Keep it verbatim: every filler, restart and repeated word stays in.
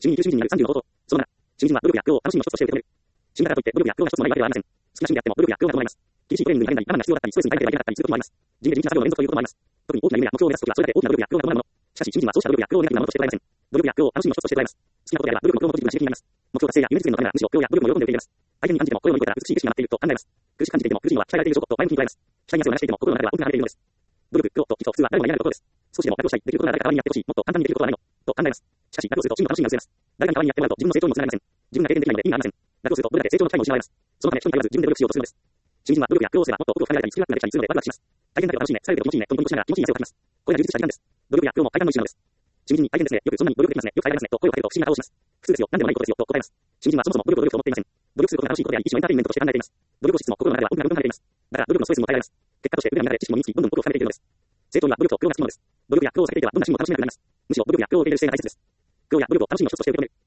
主義に優秀人になるさんじゅうの方法。そのなな、新人は努力や苦労を楽しみの一つとして受け止める。新型といって努力や苦労が一つもないわけではありません。好きな趣味であっても努力や苦労が伴います。厳しいトレーニングに励んだり、我慢が必要だったり、ストレスに耐えてはいけなかったりすることもあります。人で地道な作業の連続ということもあります。特に大きな夢や目標を目指すときは、それだけ大きな努力や苦労が伴うもの。しかし、新人はそうした努力や苦労をネガティブなものとして捉えません。努力や苦労を楽しみの一つとして捉えます。好きなことであれば、努力も苦労もポジティブな刺激になります。目標達成や夢実現のためなら、むしろ苦労や努力も喜んで受け入れます。相手に感じても声を乗り越えたら美しい景色が待っていると考えます。苦しく感じていても、苦しいのは鍛えられている証拠と前向きに捉えます。期待に汗を流していても、心の中では大きな晴れているのです。努力、苦労と基礎、普通は誰もが嫌がることです。少しでも楽をしたい、できることなら誰か代わりにやってほしい、もっと簡単にできることはないのと考えます。しかし、楽をすると真の楽しみが薄れます。誰かに代わりにやってもらうと自分の成長にもつながりません。自分が経験できないので意味がありません。楽をするとどれだけ成長の機会も失われます。そのため、人に頼らず自分で努力しようとするのです。新人は努力や苦労をすればもっと奥を深められたり、スキルアップができたりするのでワクワクします。大変だけど楽しいね、されてると気持ちいいね、とニコニコしながら気持ちいい汗をかきます。これが充実した時間です。努力や苦労も快感の一種なのです。新人に大変ですね、よくそんなに努力できますね、よく大変ですね、と声をかけると不思議な顔をします。普通ですよ、何でもないことですよ、と答えます。新人はそもそも努力を努力と思っていません。努力することが楽しいことであり、一種のエンターテインメントとして考えています。努力をしつつも心の中では大きな部分が離れています。だから努力のストレスも耐えられます。結果として腕の中で知識も身につき、どんどん心を深めていけるのです。成長には努力と苦労がつきものです。努力や苦労を避けていてはどんな趣味も楽しめなくなります。むしろ努力や苦労を受け入れる姿勢が大切です。苦労や努力を楽しみの一つとして受け止める。